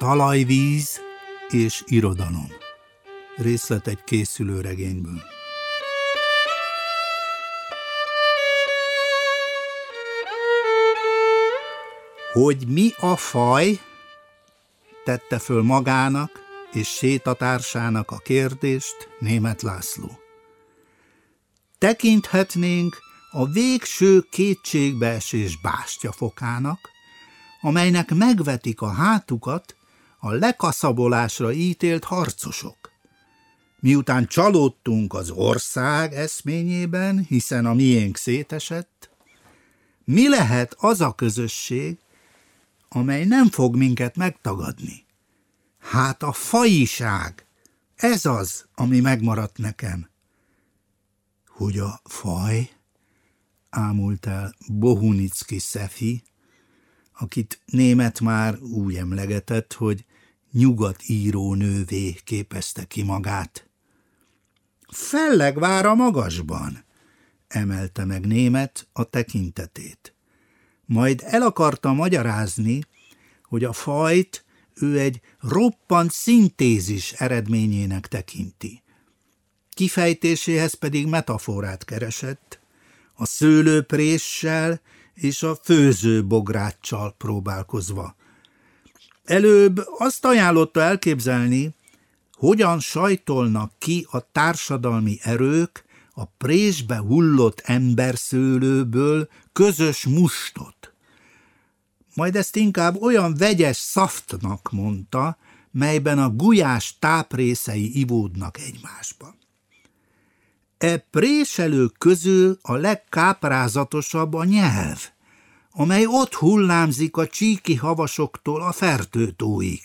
Talajvíz és irodalom. Részlet egy készülő regényből. Hogy mi a faj, tette föl magának és sétatársának a kérdést Németh László. Tekinthetnénk a végső kétségbeesés bástyafokának, amelynek megvetik a hátukat a lekaszabolásra ítélt harcosok. Miután csalódtunk az ország eszményében, hiszen a miénk szétesett, mi lehet az a közösség, amely nem fog minket megtagadni? Hát a fajiság, ez az, ami megmaradt nekem. Hogy a faj, ámult el Bohunicki Szefi, akit Németh már úgy emlegetett, hogy nyugatírónővé képezte ki magát. Fellegvár a magasban, emelte meg Németh a tekintetét. Majd el akarta magyarázni, hogy a fajt ő egy roppant szintézis eredményének tekinti. Kifejtéséhez pedig metaforát keresett, a szőlőpréssel és a főzőbográccsal próbálkozva. Előbb azt ajánlotta elképzelni, hogyan sajtolnak ki a társadalmi erők a présbe hullott emberszőlőből közös mustot. Majd ezt inkább olyan vegyes szaftnak mondta, melyben a gulyás táprészei ivódnak egymásba. E préselők közül a legkáprázatosabb a nyelv, amely ott hullámzik a csíki havasoktól a Fertőtóig.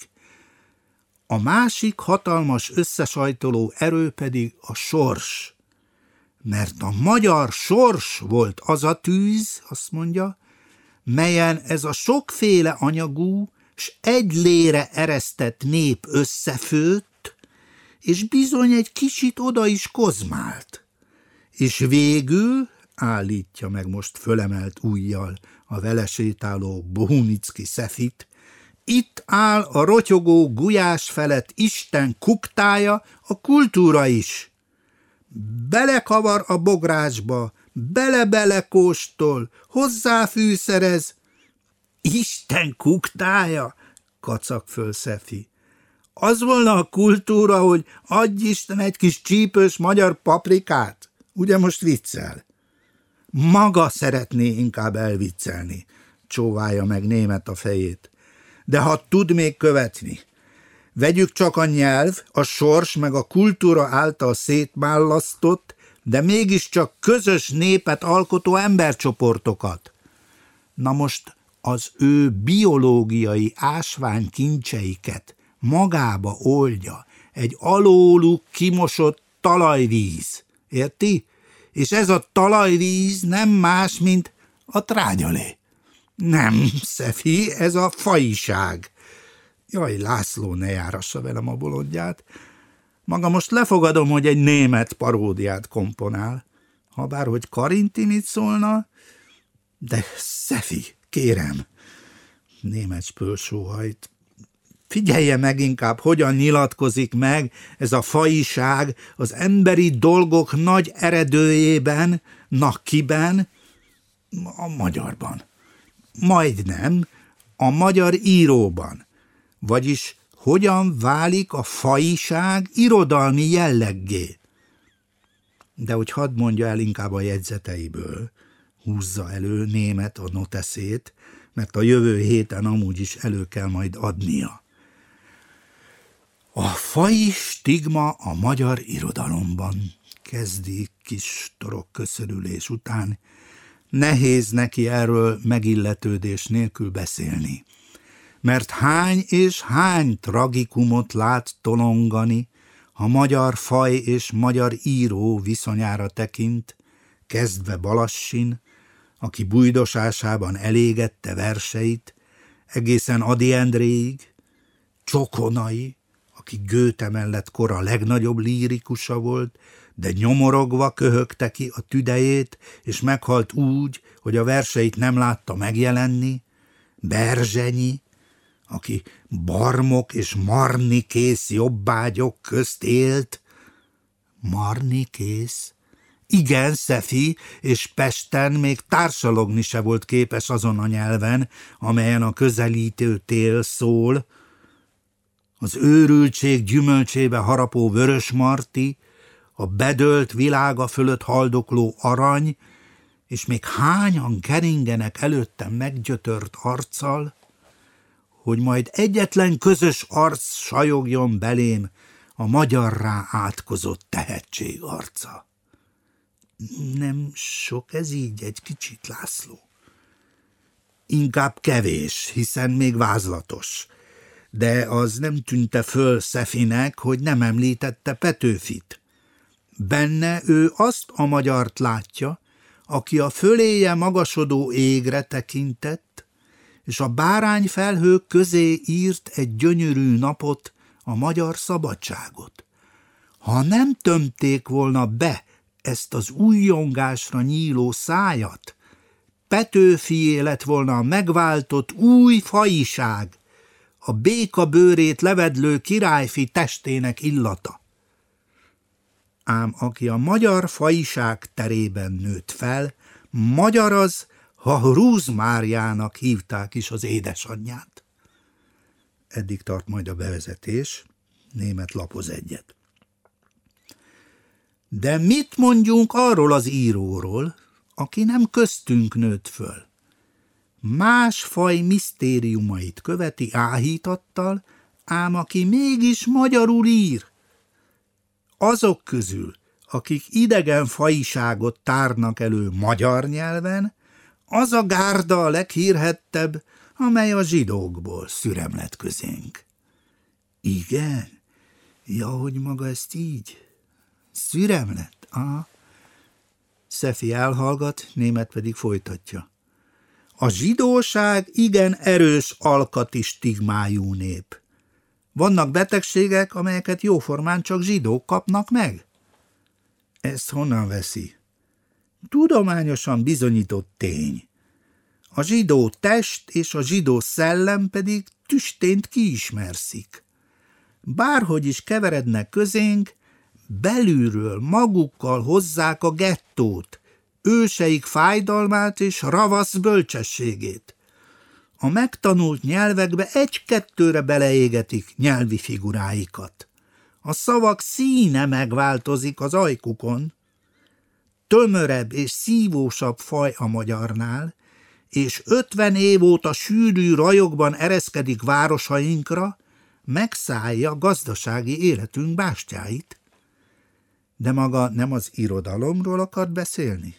A másik hatalmas összesajtoló erő pedig a sors, mert a magyar sors volt az a tűz, azt mondja, melyen ez a sokféle anyagú s egy lére eresztett nép összefőtt, és bizony egy kicsit oda is kozmált. És végül, állítja meg most fölemelt ujjal a vele sétáló Bohunicki Szefit, itt áll a rotyogó gulyás felett Isten kuktája, a kultúra is. Belekavar a bográcsba, bele-bele kóstol, hozzáfűszerez. Isten kuktája, kacag föl Szefi. Az volna a kultúra, hogy adj Isten egy kis csípős magyar paprikát? Ugye most viccel? Maga szeretné inkább elviccelni, csóválja meg Németh a fejét. De ha tud még követni, vegyük csak a nyelv, a sors meg a kultúra által szétmállasztott, de mégiscsak közös népet alkotó embercsoportokat. Na most az ő biológiai ásványkincseiket magába oldja egy alóluk kimosott talajvíz. Érti? És ez a talajvíz nem más, mint a trágyalé. Nem, Szefi, ez a fajiság. Jaj, László, ne járassa velem a bolondját. Maga most lefogadom, hogy egy német paródiát komponál. Habár, hogy Karinti mit szólna, de Szefi, kérem. Németh spől sóhajt. Figyelje meg inkább, hogyan nyilatkozik meg ez a fajiság az emberi dolgok nagy eredőjében, kiben? A magyarban. Majdnem, a magyar íróban. Vagyis hogyan válik a fajiság irodalmi jelleggé? De hogy hadd mondja el inkább a jegyzeteiből, húzza elő Németh a noteszét, mert a jövő héten amúgy is elő kell majd adnia. A faji stigma a magyar irodalomban, kezdi kis torokköszörülés után. Nehéz neki erről megilletődés nélkül beszélni, mert hány és hány tragikumot lát tolongani, ha magyar faj és magyar író viszonyára tekint, kezdve Balassin, aki bújdosásában elégette verseit, egészen Ady Endréig, Csokonai, aki Goethe mellett kora legnagyobb lírikusa volt, de nyomorogva köhögte ki a tüdejét, és meghalt úgy, hogy a verseit nem látta megjelenni, Berzsenyi, aki barmok és marnikész jobbágyok közt élt. Marnikész? Igen, Szefi, és Pesten még társalogni se volt képes azon a nyelven, amelyen a közelítő tél szól. Az őrültség gyümölcsébe harapó vörösmarty, a bedölt világa fölött haldokló arany, és még hányan keringenek előttem meggyötört arccal, hogy majd egyetlen közös arc sajogjon belém, a magyarrá átkozott tehetség arca. Nem sok ez így egy kicsit, László? Inkább kevés, hiszen még vázlatos. De az nem tűnte föl Szefinek, hogy nem említette Petőfit. Benne ő azt a magyart látja, aki a föléje magasodó égre tekintett, és a bárányfelhők közé írt egy gyönyörű napot, a magyar szabadságot. Ha nem tömték volna be ezt az újjongásra nyíló szájat, Petőfié lett volna a megváltott új fajiság, a béka bőrét levedlő királyfi testének illata. Ám aki a magyar fajiság terében nőtt fel, magyar az, ha Hrúz Máriának hívták is az édesanyját. Eddig tart majd a bevezetés, Német lapoz egyet. De mit mondjunk arról az íróról, aki nem köztünk nőtt föl? Más faj misztériumait követi áhítattal, ám aki mégis magyarul ír. Azok közül, akik idegen fajiságot tárnak elő magyar nyelven, az a gárda a leghírhettebb, amely a zsidókból szüremlett közénk. Igen? Ja, hogy maga ezt így? Szüremlett? Aha. Szefi elhallgat, Német pedig folytatja. A zsidóság igen erős alkati stigmájú nép. Vannak betegségek, amelyeket jóformán csak zsidók kapnak meg? Ezt honnan veszi? Tudományosan bizonyított tény. A zsidó test és a zsidó szellem pedig tüstént kiismerszik. Bárhogy is keverednek közénk, belülről magukkal hozzák a gettót, őseik fájdalmát és ravasz bölcsességét. A megtanult nyelvekbe egy-kettőre beleégetik nyelvi figuráikat. A szavak színe megváltozik az ajkukon. Tömörebb és szívósabb faj a magyarnál, és 50 év óta sűrű rajokban ereszkedik városainkra, megszállja gazdasági életünk bástyáit. De maga nem az irodalomról akart beszélni?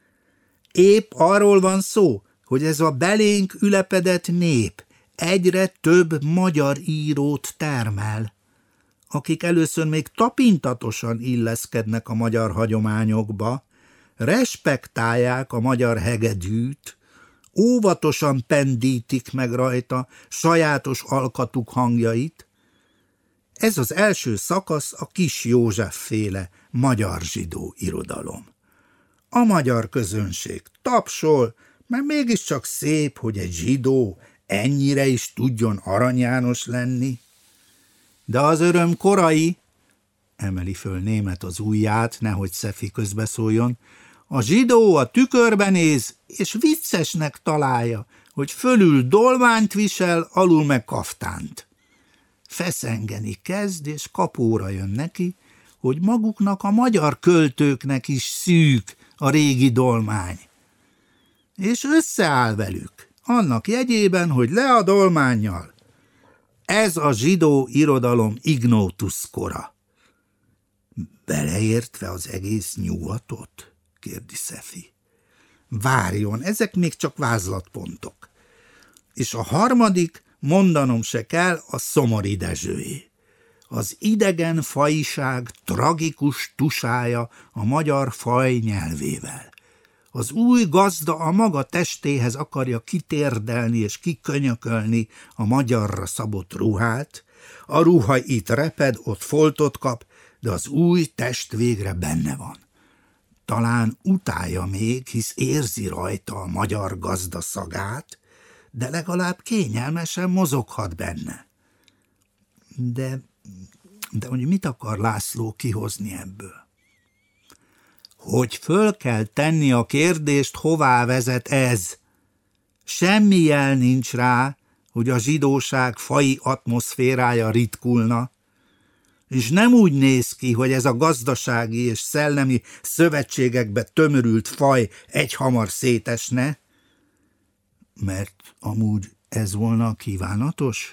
Épp arról van szó, hogy ez a belénk ülepedett nép egyre több magyar írót termel, akik először még tapintatosan illeszkednek a magyar hagyományokba, respektálják a magyar hegedűt, óvatosan pendítik meg rajta sajátos alkatuk hangjait. Ez az első szakasz a Kis József-féle magyar zsidó irodalom. A magyar közönség tapsol, mert mégiscsak szép, hogy egy zsidó ennyire is tudjon Arany János lenni. De az öröm korai, emeli föl Német az ujját, nehogy Szefi közbeszóljon, a zsidó a tükörbe néz, és viccesnek találja, hogy fölül dolmányt visel, alul meg kaftánt. Feszengeni kezd, és kapóra jön neki, hogy maguknak a magyar költőknek is szűk a régi dolmány. És összeáll velük, annak jegyében, hogy le a dolmánnyal. Ez a zsidó irodalom ignotus kora. Beleértve az egész nyugatot? Kérdi Szefi. Várjon, ezek még csak vázlatpontok. És a harmadik, mondanom se kell, a Szomori Dezsőé. Az idegen fajiság tragikus tusája a magyar faj nyelvével. Az új gazda a maga testéhez akarja kitérdelni és kikönyökölni a magyarra szabott ruhát, a ruha itt reped, ott foltot kap, de az új test végre benne van. Talán utálja még, hisz érzi rajta a magyar gazda szagát, de legalább kényelmesen mozoghat benne. De hogy mit akar László kihozni ebből? Hogy föl kell tenni a kérdést, hová vezet ez. Semmi jel nincs rá, hogy a zsidóság faji atmoszférája ritkulna, és nem úgy néz ki, hogy ez a gazdasági és szellemi szövetségekbe tömörült faj egyhamar szétesne, mert amúgy ez volna kívánatos?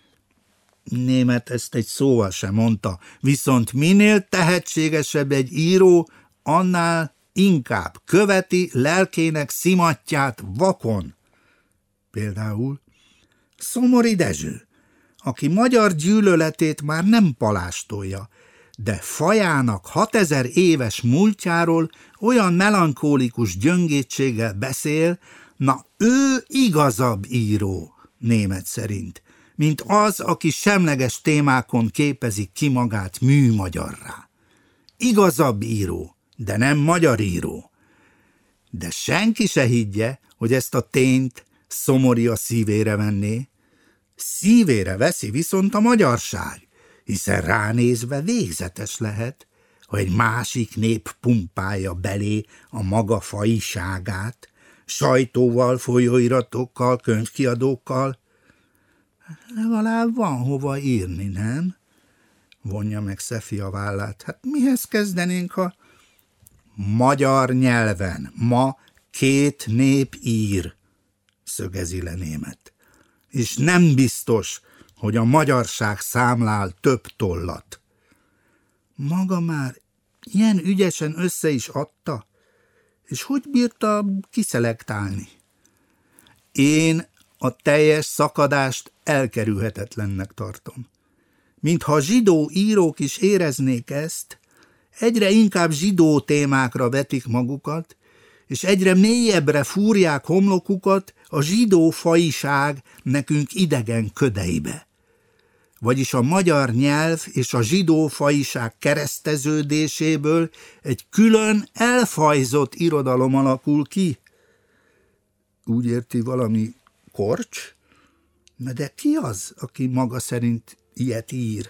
Német ezt egy szóval sem mondta, viszont minél tehetségesebb egy író, annál inkább követi lelkének szimattyát vakon. Például Szomori Dezső, aki magyar gyűlöletét már nem palástolja, de fajának 6000 éves múltjáról olyan melankólikus gyöngétséggel beszél, na ő igazabb író, Német szerint, mint az, aki semleges témákon képezik ki magát műmagyarrá. Igazabb író, de nem magyar író. De senki se higgye, hogy ezt a tényt Szomori a szívére venné. Szívére veszi viszont a magyarság, hiszen ránézve végzetes lehet, ha egy másik nép pumpálja belé a maga fajiságát, sajtóval, folyóiratokkal, könyvkiadókkal. Legalább van hova írni, nem? Vonja meg Szefi a vállát. Hát mihez kezdenénk, ha magyar nyelven ma 2 nép ír, szögezi le Német. És nem biztos, hogy a magyarság számlál több tollat. Maga már ilyen ügyesen össze is adta, és hogy bírta kiszelektálni? Én a teljes szakadást elkerülhetetlennek tartom. Mintha a zsidó írók is éreznék ezt, egyre inkább zsidó témákra vetik magukat, és egyre mélyebbre fúrják homlokukat a zsidó fajiság nekünk idegen ködeibe. Vagyis a magyar nyelv és a zsidó fajiság kereszteződéséből egy külön elfajzott irodalom alakul ki. Úgy érti, valami korcs? De ki az, aki maga szerint ilyet ír?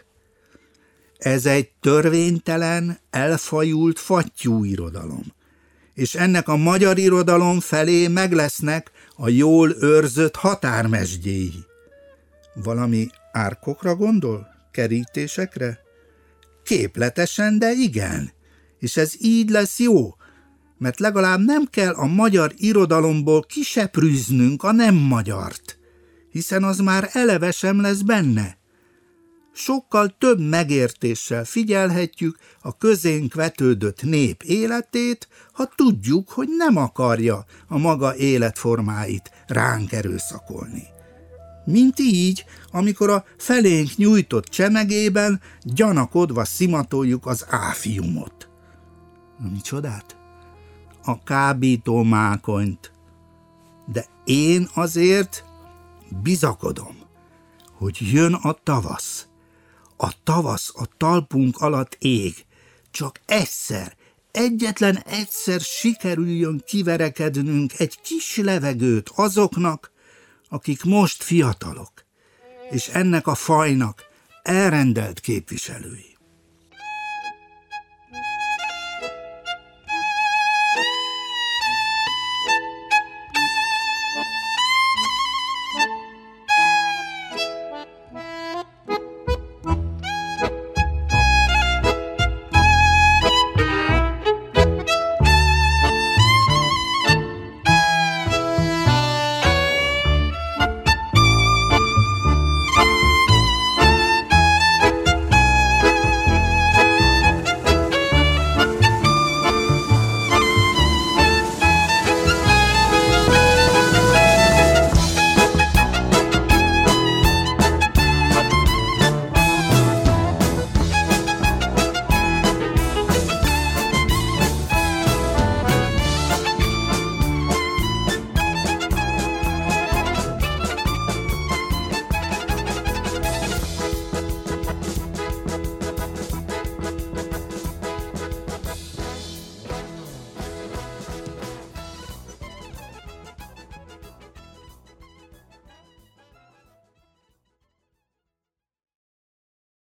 Ez egy törvénytelen, elfajult fattyú irodalom, és ennek a magyar irodalom felé meglesznek a jól őrzött határmesdjéi. Valami árkokra gondol? Kerítésekre? Képletesen, de igen, és ez így lesz jó, mert legalább nem kell a magyar irodalomból kiseprűznünk a nem magyart, hiszen az már eleve sem lesz benne. Sokkal több megértéssel figyelhetjük a közénk vetődött nép életét, ha tudjuk, hogy nem akarja a maga életformáit ránk erőszakolni. Mint így, amikor a felénk nyújtott csemegében gyanakodva szimatoljuk az áfiumot. Micsodát? A kábító mákonyt. De én azért bizakodom, hogy jön a tavasz. A tavasz a talpunk alatt ég. Csak egyszer, egyetlen egyszer sikerüljön kiverekednünk egy kis levegőt azoknak, akik most fiatalok, és ennek a fajnak elrendelt képviselői.